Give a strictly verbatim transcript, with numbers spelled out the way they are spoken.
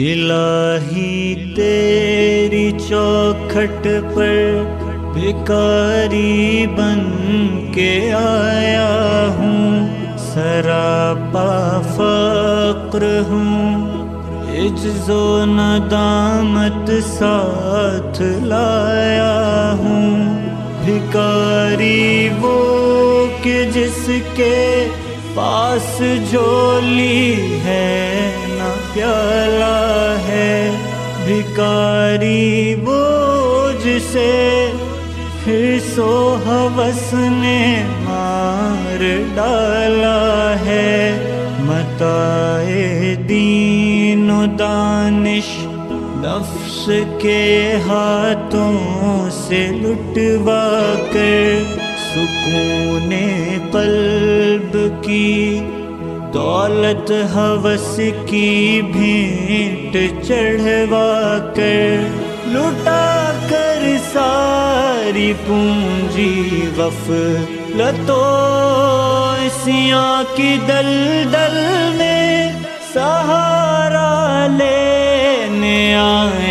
الہی تیری چوکھٹ پر بھکاری بن کے آیا ہوں، سراپا فقر ہوں، عجز و ندامت ساتھ لایا ہوں۔ بھکاری وہ کہ جس کے پاس جھولی ہے نہ پیالہ ہے، بھکاری وہ جسے حرص و ہوس نے مار ڈالا ہے۔ متاع دین و دانش نفس کے ہاتھوں سے لٹوا کر، سکون قلب کی دولت ہوس کی بھینٹ چڑھوا کر، لٹا کر ساری پونجی غفلت و عصیاں کی دلدل میں سہارا لینے آئے